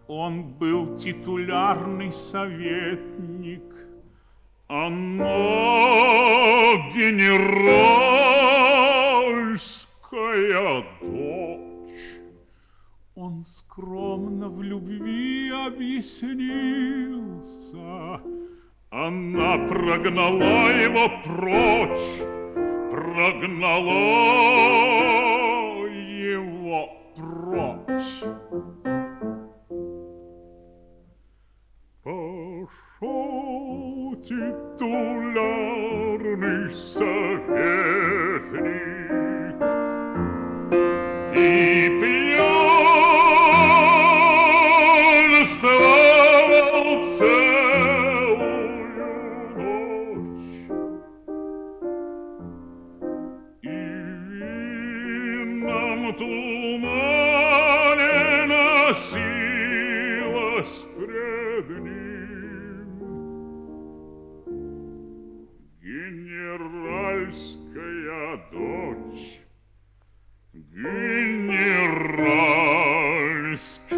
Он был титулярный советник, она генеральская дочь. Он скромно в любви объяснился, она прогнала его прочь, прогнала его прочь. Пошел титулярный советник и пьянствовал целую ночь, и в винном тумане носилась пред ним генеральская дочь, генеральская